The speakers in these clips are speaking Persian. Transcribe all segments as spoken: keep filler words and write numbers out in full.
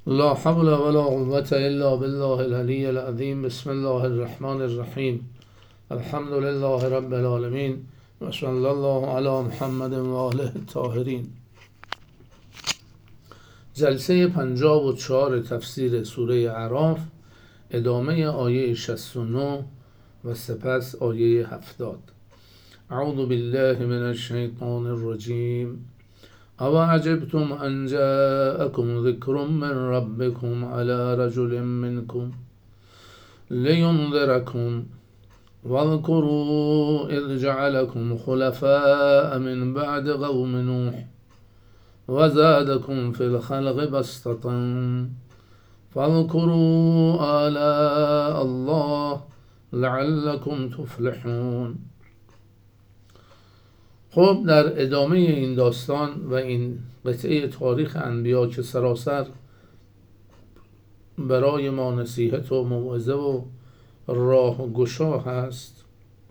لا حول ولا قوة إلا بالله العلي العظيم. بسم الله الرحمن الرحیم. الحمد لله رب العالمین و صلی الله علی محمد و آله الطاهرین. جلسه پنجاه و چهار تفسیر سوره اعراف، ادامه آیه شصت و نه و سپس آیه هفتاد. اعوذ بالله من الشیطان الرجیم. او عجبتم ان جاءكم ذكر من ربكم على رجل منكم لينذركم واذكروا اذ جعلكم خلفاء من بعد قوم نوح وزادكم في الخلق بسطة فاذكروا آلاء الله لعلكم تفلحون. خب در ادامه این داستان و این قطعه تاریخ انبیا که سراسر برای ما نصیحت و موعظه و راه گشا هست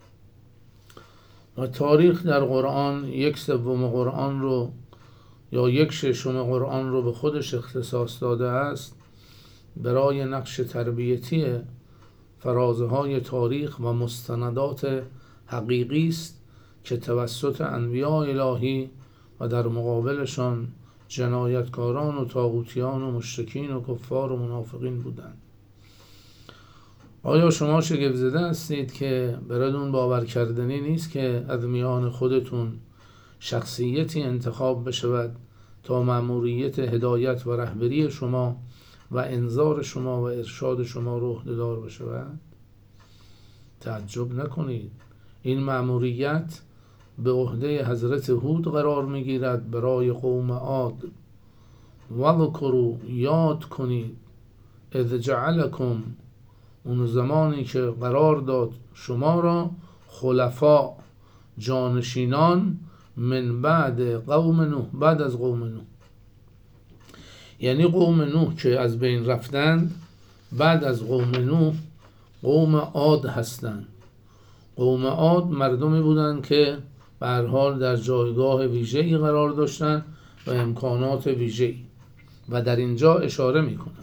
و تاریخ در قرآن یک سوم قرآن رو یا یک ششم قرآن رو به خودش اختصاص داده است برای نقش تربیتی فرازه های تاریخ و مستندات حقیقی است که توسط انبیاء الهی و در مقابلشان جنایتکاران و طاغوتیان و مشرکین و کفار و منافقین بودند. آیا شما شگفت زده هستید که براتون باور کردنی نیست که از میان خودتون شخصیتی انتخاب بشود تا مأموریت هدایت و رهبری شما و انذار شما و ارشاد شما رو عهده‌دار بشود؟ تعجب نکنید، این مأموریت به عهده حضرت هود قرار میگیرد برای قوم عاد. وذکروا، یاد کنید، اذ جعلکم، اون زمانی که قرار داد شما را خلفا، جانشینان، من بعد قوم نوح، بعد از قوم نوح، یعنی قوم نوح که از بین رفتند، بعد از قوم نوح قوم عاد هستند. قوم عاد مردمی بودند که به هر حال در جایگاه ویژه‌ای قرار داشتند و امکانات ویژه‌ای، و در اینجا اشاره میکنند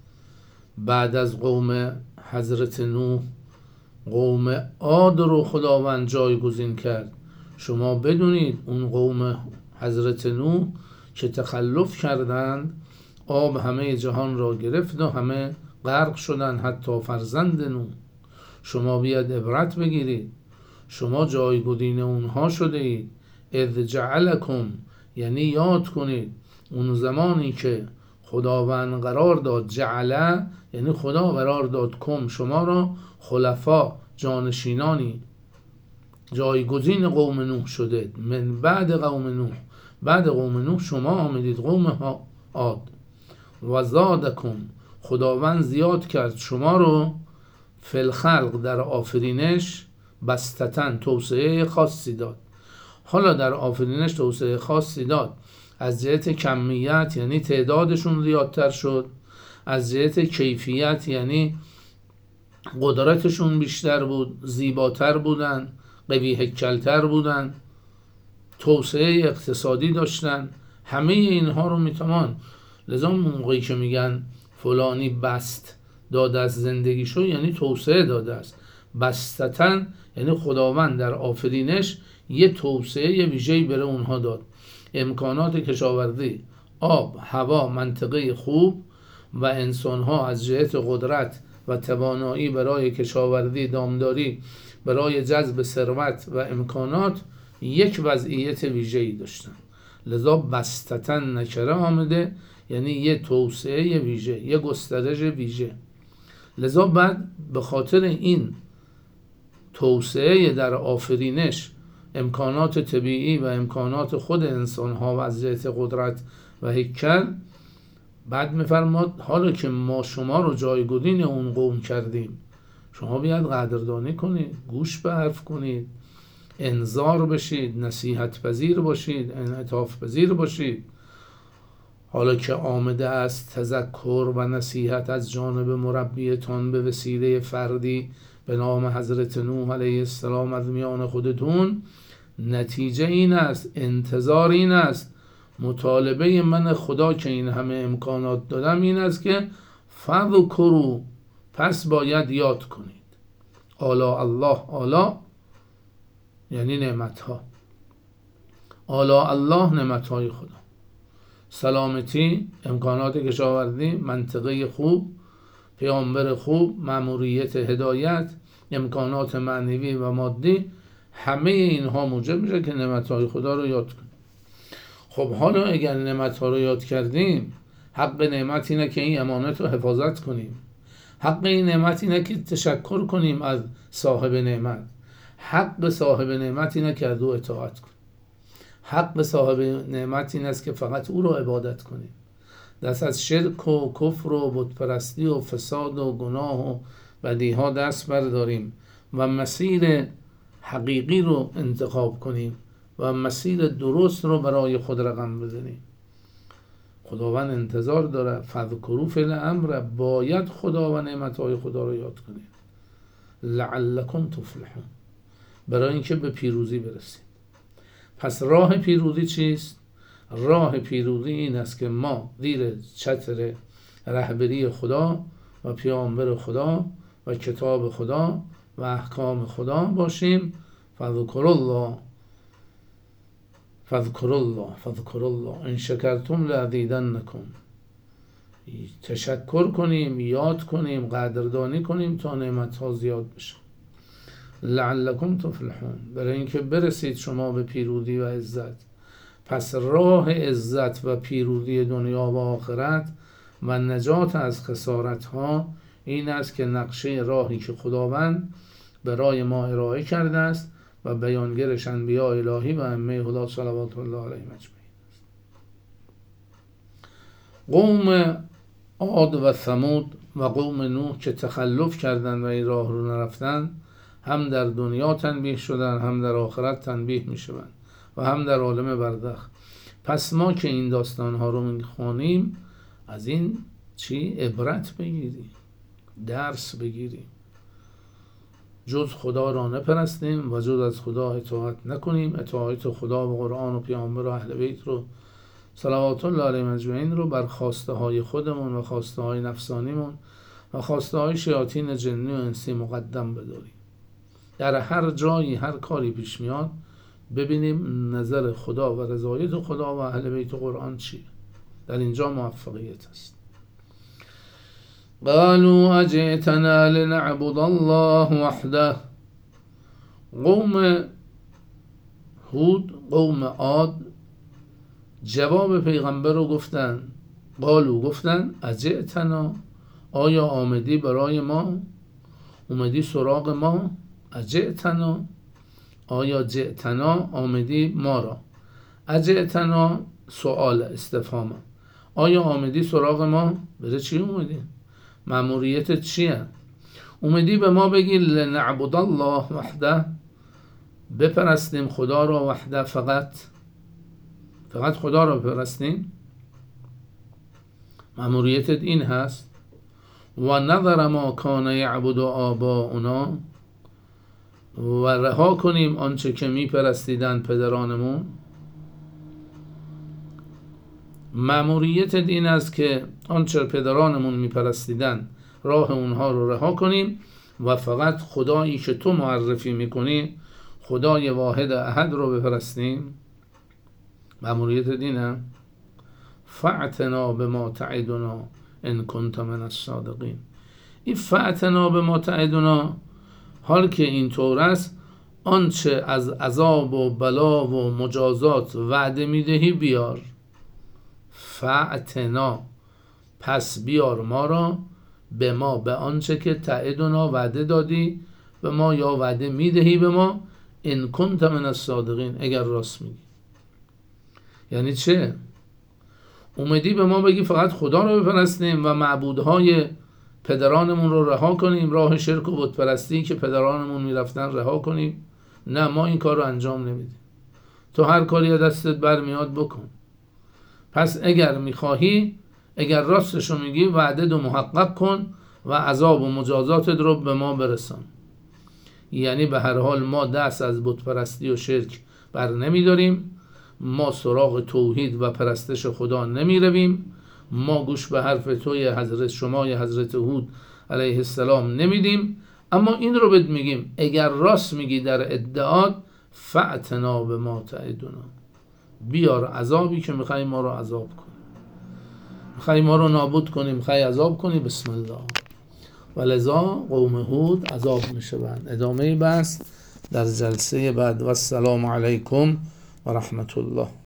بعد از قوم حضرت نوح قوم عاد رو خداوند جایگزین کرد. شما بدونید اون قوم حضرت نوح که تخلف کردند، آب همه جهان را گرفت و همه غرق شدند، حتی فرزند نوح. شما بیاد عبرت بگیرید، شما جایگزین اونها شده اید. اذ جعلکم، یعنی یاد کنید اون زمانی که خداوند قرار داد، جعله یعنی خدا قرار داد کم، شما را خلفا، جانشینانی، جایگزین قوم نوح شده. من بعد قوم نوح، بعد قوم نوح شما آمدید قوم عاد. و زادکم، خداوند زیاد کرد شما رو فی الخلق، در آفرینش، بسطتن، توسعه خاصی داد. حالا در آفرینش توسعه خاصی داد از جهت کمیت، یعنی تعدادشون زیادتر شد، از جهت کیفیت یعنی قدرتشون بیشتر بود، زیباتر بودن، قوی هیکلتر بودن، توسعه اقتصادی داشتن. همه اینها رو میتوان، لذا موقعی که میگن فلانی بست داده از زندگیشو، یعنی توسعه داده است. بستتن یعنی خداوند در آفرینش یه توسعه ویژه‌ای برای اونها داد. امکانات کشاورزی، آب، هوا، منطقه خوب و انسانها از جهت قدرت و توانایی برای کشاورزی، دامداری، برای جذب ثروت و امکانات یک وضعیت ویژه‌ای داشتن. لذا بستتن نکره آمده، یعنی یه توسعه ویژه، یه گسترش ویژه. لذا بعد به خاطر این توسعه در آفرینش، امکانات طبیعی و امکانات خود انسان ها و از جهت قدرت و هیکل، بعد میفرماد حالا که ما شما رو جایگزین اون قوم کردیم، شما بیاد قدردانی کنید، گوش به حرف کنید، انذار بشید، نصیحت پذیر باشید، انعطاف پذیر باشید. حالا که آمده است تذکر و نصیحت از جانب مربیتان به وسیله فردی به نام حضرت نوح علیه السلام از میان خودتون، نتیجه این است، انتظار این است، مطالبه من خدا که این همه امکانات دادم این است که فذکروا، پس باید یاد کنید. آلا الله، آلا یعنی نعمت ها، آلا الله نعمت های خدا، سلامتی، امکانات کشاورزی، منطقه خوب، پیامبر خوب، مأموریت هدایت، امکانات معنوی و مادی، همه اینها موجب میشه که نعمت های خدا رو یاد کنیم. خب حالا اگر نعمت ها رو یاد کردیم، حق نعمت اینه که این امانت رو حفاظت کنیم. حق این نعمت اینه که تشکر کنیم از صاحب نعمت. حق صاحب نعمت اینه که از او اطاعت کنیم. حق صاحب نعمت این است که فقط او رو عبادت کنیم. دست از شرک و کفر و بتپرستی و فساد و گناه و بدیها دست برداریم و مسیر حقیقی رو انتخاب کنیم و مسیر درست رو برای خود رقم بزنیم. خداوند انتظار داره. فذکروا فعل امر، باید خدا و نعمتهای خدا رو یاد کنیم. لعلکم تفلحون، برای اینکه به پیروزی برسید. پس راه پیروزی چیست؟ راه پیروزی این است که ما زیر چتر رهبری خدا و پیامبر خدا و کتاب خدا و احکام خدا باشیم. فذکر الله فذکر الله فذکر الله ان شکرتم لازیدنکم، تشکر کنیم، یاد کنیم، قدردانی کنیم تا نعمت ها زیاد بشه. لعلکم تفلحون، برای اینکه برسید شما به پیروزی و عزت. پس راه عزت و پیروزی دنیا و آخرت و نجات از خسارت ها این است که نقشه راهی که خداوند برای ما ارائه کرده است و بیانگرش انبیاء الهی و ائمه هدی صلوات الله علیهم اجمعین است. قوم عاد و ثمود و قوم نوح که تخلف کردند و این راه رو نرفتند، هم در دنیا تنبیه شدند، هم در آخرت تنبیه می شوند و هم در عالم برزخ. پس ما که این داستان ها رو میخوانیم، از این چی؟ عبرت بگیریم، درس بگیریم. جز خدا را نپرستیم و جز از خدا اطاعت نکنیم. اطاعت خدا و قرآن و پیامبر و اهل بیت رو صلوات الله علیهم اجمعین رو بر خواسته های خودمون و خواسته های نفسانیمون و خواسته های شیاطین جنی و انسی مقدم بداریم. در هر جایی هر کاری پیش میاد ببینیم نظر خدا و رضایت خدا و اهل بیت و قرآن چیه. در اینجا موفقیت است. قالوا اجئتنا لنعبد الله وحده. قوم هود، قوم عاد جواب پیغمبر رو گفتن. قالوا، گفتن اجئتنا، آیا آمدی برای ما؟ اومدی سراغ ما؟ اجئتنا، آیا جئتنا، آمدی ما را. اجئتنا سؤال استفهام، آیا آمدی سراغ ما؟ بره چی اومدی؟ مأموریتت چیه؟ اومدی به ما بگی لنعبد الله وحده، بپرستیم خدا را وحده، فقط فقط خدا را بپرستیم؟ مأموریتت این هست؟ و نظر ما کان یعبد آباؤنا، و رها کنیم آنچه که می پرستیدن پدرانمون؟ مأموریت این است که آنچه پدرانمون می پرستیدن راه اونها رو رها کنیم و فقط خدایی که تو معرفی میکنی، خدای واحد احد رو بپرستیم؟ مأموریت اینه؟ فاعتنا بما تعدنا ان کنت من الصادقین. این فاعتنا بما تعدنا، حال که این طور است، آنچه از عذاب و بلا و مجازات وعده میدهی بیار. فاعتنا، پس بیار ما را، به ما، به آنچه که تعدنا وعده دادی به ما یا وعده میدهی به ما، ان کنت من الصادقین، اگر راست میگی. یعنی چه؟ اومدی به ما بگی فقط خدا رو بپرستیم و معبودهای پدرانمون رو رها کنیم، راه شرک و بت پرستی که پدرانمون میرفتن رها کنیم؟ نه، ما این کار رو انجام نمیدیم. تو هر کاری دستت برمیاد بکن. پس اگر میخواهی، اگر راستشو میگی، وعده دو محقق کن و عذاب و مجازاتت رو به ما برسان. یعنی به هر حال ما دست از بت پرستی و شرک بر نمیداریم ما سراغ توحید و پرستش خدا نمی رویم، ما گوش به حرف توی حضرت شمای حضرت هود علیه السلام نمیدیم. اما این رو بهت میگیم اگر راست میگی در ادعات، فأتنا به ما تعدنا، بیار عذابی که میخوای ما رو عذاب کنی، میخوای ما رو نابود کنی، میخوای عذاب کنی، بسم الله. ولذا قوم هود عذاب میشوند. ادامه بحث در جلسه بعد. و السلام علیکم و رحمت الله.